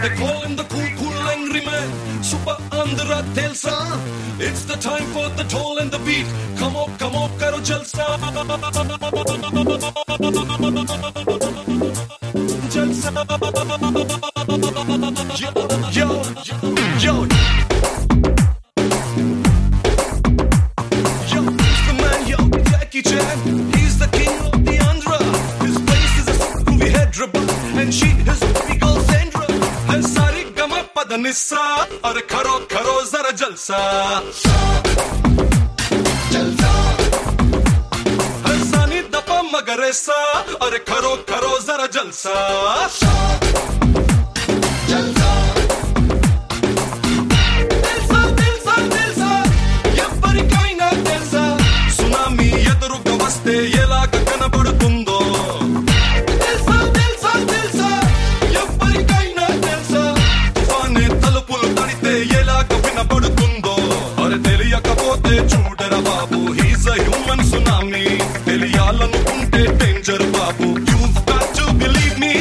They call him the cool, cool angry man. Super Andhra Telsa. It's the time for the toll and the beat. Come on, karo jalsa. Jalsa. Yo, yo, yo. He's the king of the Andhra. His place is a groovy Hyderabad, and she is baby girl Sandra. Hai sari gama padanissa, aur karo zara jalsa. Jalsa. Hai sani dapa magaresa, aur karo zara jalsa. Jalsa. ఎలాగ కనబడుతుందో తెలుసా తెలుసా తెలుసా ఎవరికైనా తెలుసా తుఫానే తలుపులు తడితే ఎలాగ వినబడుతుందో అరే తెలియకపోతే చూడరా బాబు హీస్ అ హ్యూమన్ సునామీ తెలియాలనుకుంటే డేంజర్ బాబు you've got to believe me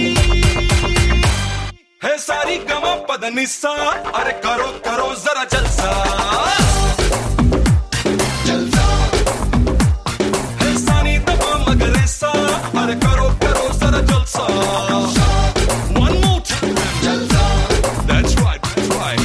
hey sorry గమ పదనిసా అరే కరో జరా జల్సా One more time. That's right, that's right.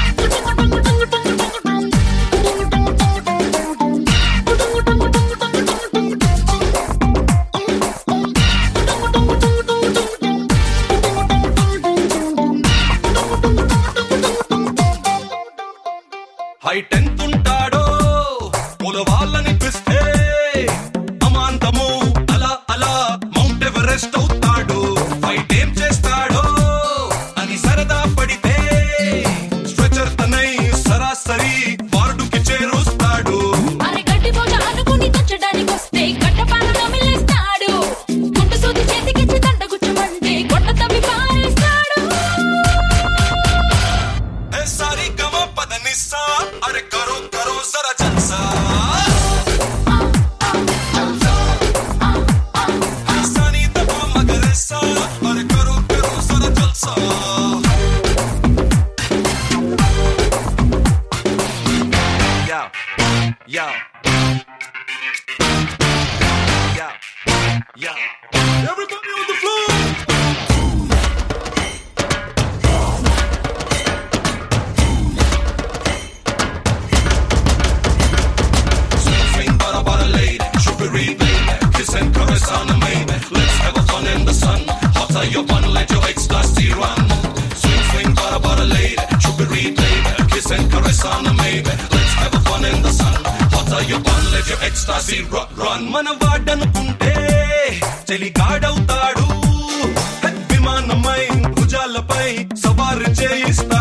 High 10th ఉంటాడో మూలవాళ్ళనిపిస్తే అమాంతము అలా మౌంట్ ఎవరెస్ట్ అవుతాడు ఫైట్ ఏం చేస్తాడో అని సరదా పడితే స్ట్రెచర్ తనై సరాసరి వార్డుకి చేరుస్తాడు అరే గట్టి పోజ అనుకుని తచ్చడానికి వస్తే గట్టపాలలో మిల్లేస్తాడు గుండు సూది చేతికిచ్చి దండ గుచ్చమంటే గొడ్డ తవ్వి పారేస్తాడు ఏ సారీ గమ పదనిసా అరే కరో జరా జల్సా Yo. Everybody on the floor. Swing, bada lady, sugary baby, kiss and caress on the maybe. Let's have a fun in the sun. Hotter your bun, let your ecstasy run. Swing, bada lady, sugary baby, kiss and caress on the maybe. Let's have a fun in the sun. Your bun, let your ecstasy run. మనవాడనుకుంటే చెలిగాడవుతాడు విమానమై భుజాలపై సవారు చేయిస్తాడు